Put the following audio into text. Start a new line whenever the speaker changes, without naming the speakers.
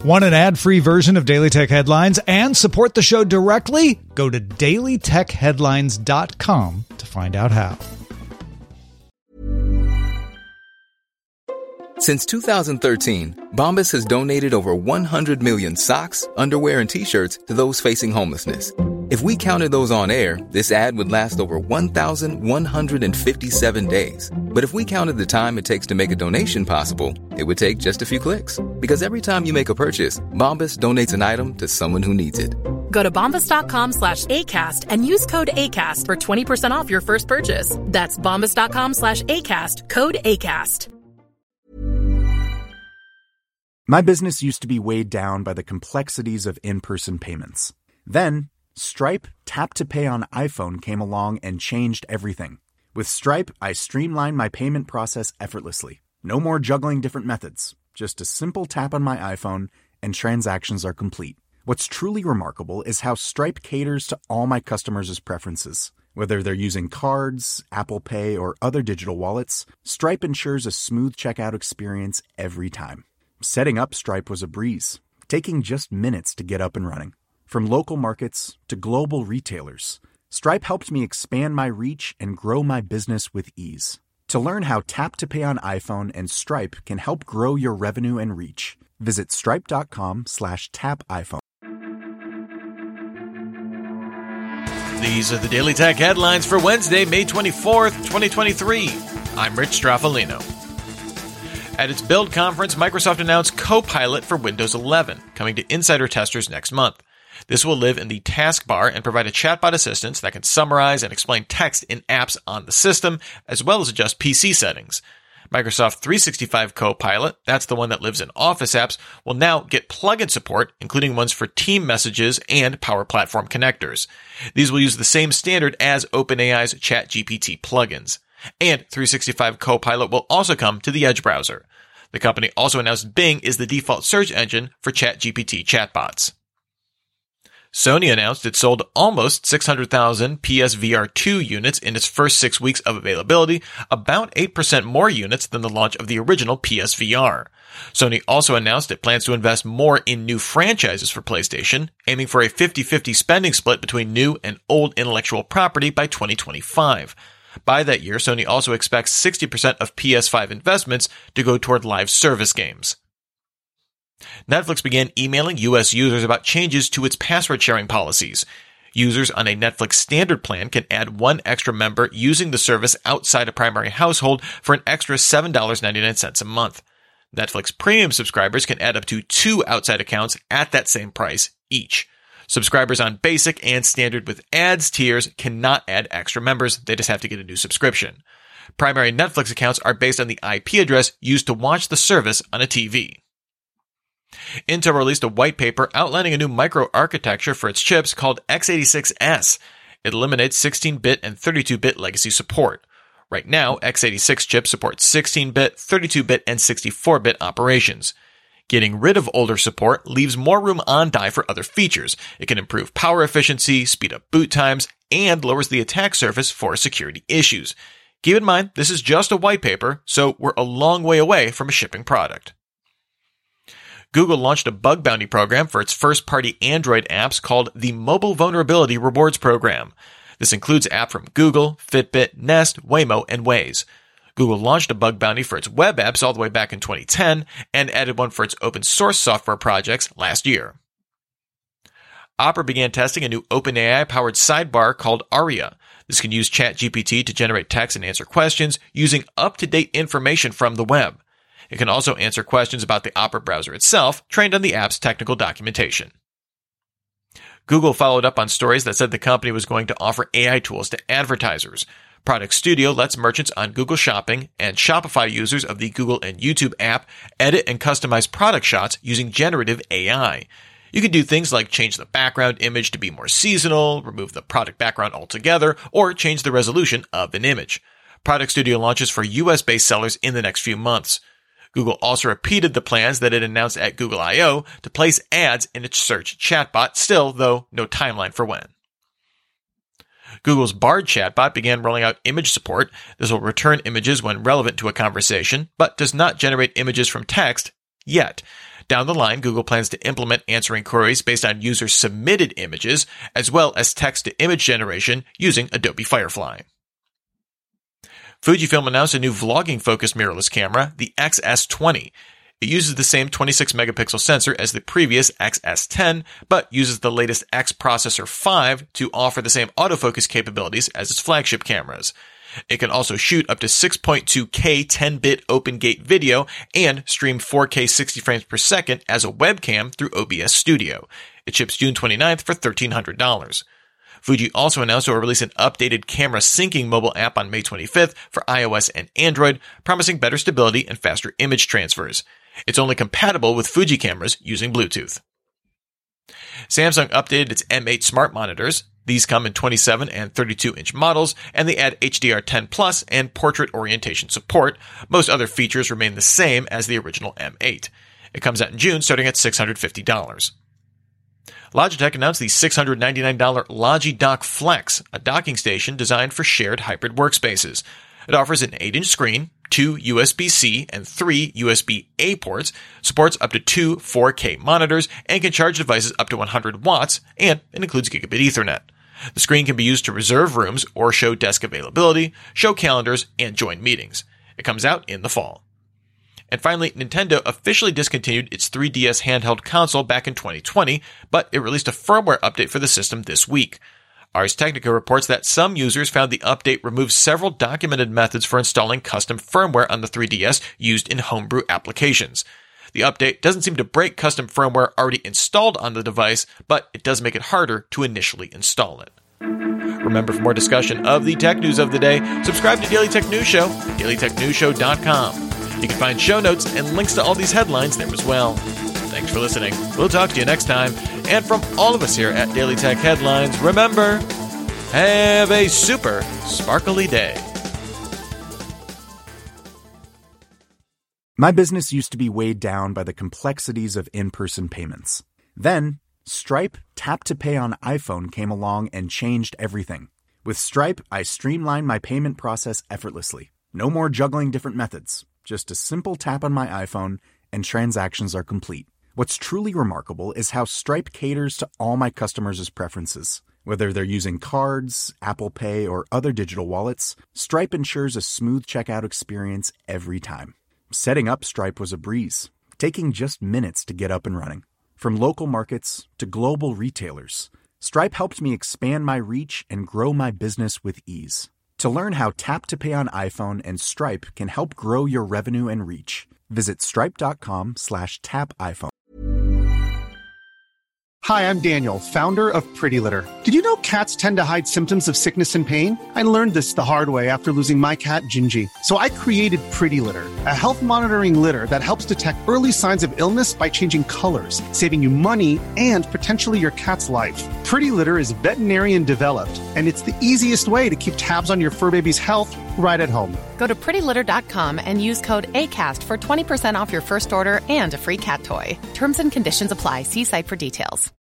Want an ad-free version of Daily Tech Headlines and support the show directly? Go to dailytechheadlines.com to find out how.
Since 2013, Bombas has donated over 100 million socks, underwear, and T-shirts to those facing homelessness. If we counted those on air, this ad would last over 1,157 days. But if we counted the time it takes to make a donation possible, it would take just a few clicks. Because every time you make a purchase, Bombas donates an item to someone who needs it.
Go to bombas.com/ACAST and use code ACAST for 20% off your first purchase. That's bombas.com/ACAST, code ACAST.
My business used to be weighed down by the complexities of in-person payments. Then, Stripe Tap to Pay on iPhone came along and changed everything. With Stripe, I streamlined my payment process effortlessly. No more juggling different methods. Just a simple tap on my iPhone and transactions are complete. What's truly remarkable is how Stripe caters to all my customers' preferences. Whether they're using cards, Apple Pay, or other digital wallets, Stripe ensures a smooth checkout experience every time. Setting up Stripe was a breeze, taking just minutes to get up and running. From local markets to global retailers, Stripe helped me expand my reach and grow my business with ease. To learn how Tap to Pay on iPhone and Stripe can help grow your revenue and reach, visit stripe.com/tapiphone.
These are the Daily Tech headlines for Wednesday, May 24th, 2023. I'm Rich Straffolino. At its Build conference, Microsoft announced Copilot for Windows 11, coming to insider testers next month. This will live in the taskbar and provide a chatbot assistant that can summarize and explain text in apps on the system, as well as adjust PC settings. Microsoft 365 Copilot, that's the one that lives in Office apps, will now get plugin support, including ones for team messages and Power Platform connectors. These will use the same standard as OpenAI's ChatGPT plugins. And 365 Copilot will also come to the Edge browser. The company also announced Bing is the default search engine for ChatGPT chatbots. Sony announced it sold almost 600,000 PSVR 2 units in its first 6 weeks of availability, about 8% more units than the launch of the original PSVR. Sony also announced it plans to invest more in new franchises for PlayStation, aiming for a 50-50 spending split between new and old intellectual property by 2025. By that year, Sony also expects 60% of PS5 investments to go toward live service games. Netflix began emailing U.S. users about changes to its password sharing policies. Users on a Netflix standard plan can add one extra member using the service outside a primary household for an extra $7.99 a month. Netflix premium subscribers can add up to 2 outside accounts at that same price each. Subscribers on basic and standard with ads tiers cannot add extra members. They just have to get a new subscription. Primary Netflix accounts are based on the IP address used to watch the service on a TV. Intel released a white paper outlining a new microarchitecture for its chips called x86S. It eliminates 16-bit and 32-bit legacy support. Right now, x86 chips support 16-bit, 32-bit, and 64-bit operations. Getting rid of older support leaves more room on die for other features. It can improve power efficiency, speed up boot times, and lowers the attack surface for security issues. Keep in mind, this is just a white paper, so we're a long way away from a shipping product. Google launched a bug bounty program for its first-party Android apps called the Mobile Vulnerability Rewards Program. This includes apps from Google, Fitbit, Nest, Waymo, and Waze. Google launched a bug bounty for its web apps all the way back in 2010 and added one for its open source software projects last year. Opera began testing a new OpenAI-powered sidebar called Aria. This can use ChatGPT to generate text and answer questions using up-to-date information from the web. It can also answer questions about the Opera browser itself, trained on the app's technical documentation. Google followed up on stories that said the company was going to offer AI tools to advertisers. Product Studio lets merchants on Google Shopping and Shopify users of the Google and YouTube app edit and customize product shots using generative AI. You can do things like change the background image to be more seasonal, remove the product background altogether, or change the resolution of an image. Product Studio launches for US-based sellers in the next few months. Google also repeated the plans that it announced at Google I/O to place ads in its search chatbot, still, though, no timeline for when. Google's Bard chatbot began rolling out image support. This will return images when relevant to a conversation, but does not generate images from text yet. Down the line, Google plans to implement answering queries based on user-submitted images, as well as text-to-image generation using Adobe Firefly. Fujifilm announced a new vlogging-focused mirrorless camera, the XS20. It uses the same 26-megapixel sensor as the previous XS10, but uses the latest X Processor 5 to offer the same autofocus capabilities as its flagship cameras. It can also shoot up to 6.2K 10-bit open-gate video and stream 4K 60 frames per second as a webcam through OBS Studio. It ships June 29th for $1,300. Fuji also announced it will release an updated camera syncing mobile app on May 25th for iOS and Android, promising better stability and faster image transfers. It's only compatible with Fuji cameras using Bluetooth. Samsung updated its M8 smart monitors. These come in 27 and 32-inch models, and they add HDR10 Plus and portrait orientation support. Most other features remain the same as the original M8. It comes out in June, starting at $650. Logitech announced the $699 LogiDock Flex, a docking station designed for shared hybrid workspaces. It offers an 8-inch screen, 2 USB-C and 3 USB-A ports, supports up to 2 4K monitors, and can charge devices up to 100 watts, and it includes gigabit Ethernet. The screen can be used to reserve rooms or show desk availability, show calendars, and join meetings. It comes out in the fall. And finally, Nintendo officially discontinued its 3DS handheld console back in 2020, but it released a firmware update for the system this week. Ars Technica reports that some users found the update removes several documented methods for installing custom firmware on the 3DS used in homebrew applications. The update doesn't seem to break custom firmware already installed on the device, but it does make it harder to initially install it. Remember, for more discussion of the tech news of the day, subscribe to Daily Tech News Show at dailytechnewsshow.com. You can find show notes and links to all these headlines there as well. Thanks for listening. We'll talk to you next time. And from all of us here at Daily Tech Headlines, remember, have a super sparkly day.
My business used to be weighed down by the complexities of in-person payments. Then, Stripe Tap to Pay on iPhone came along and changed everything. With Stripe, I streamlined my payment process effortlessly. No more juggling different methods. Just a simple tap on my iPhone and transactions are complete. What's truly remarkable is how Stripe caters to all my customers' preferences. Whether they're using cards, Apple Pay, or other digital wallets, Stripe ensures a smooth checkout experience every time. Setting up Stripe was a breeze, taking just minutes to get up and running. From local markets to global retailers, Stripe helped me expand my reach and grow my business with ease. To learn how Tap to Pay on iPhone and Stripe can help grow your revenue and reach, visit stripe.com/tapiphone.
Hi, I'm Daniel, founder of Pretty Litter. Did you know cats tend to hide symptoms of sickness and pain? I learned this the hard way after losing my cat, Gingy. So I created Pretty Litter, a health monitoring litter that helps detect early signs of illness by changing colors, saving you money and potentially your cat's life. Pretty Litter is veterinarian developed, and it's the easiest way to keep tabs on your fur baby's health right at home.
Go to prettylitter.com and use code ACAST for 20% off your first order and a free cat toy. Terms and conditions apply. See site for details.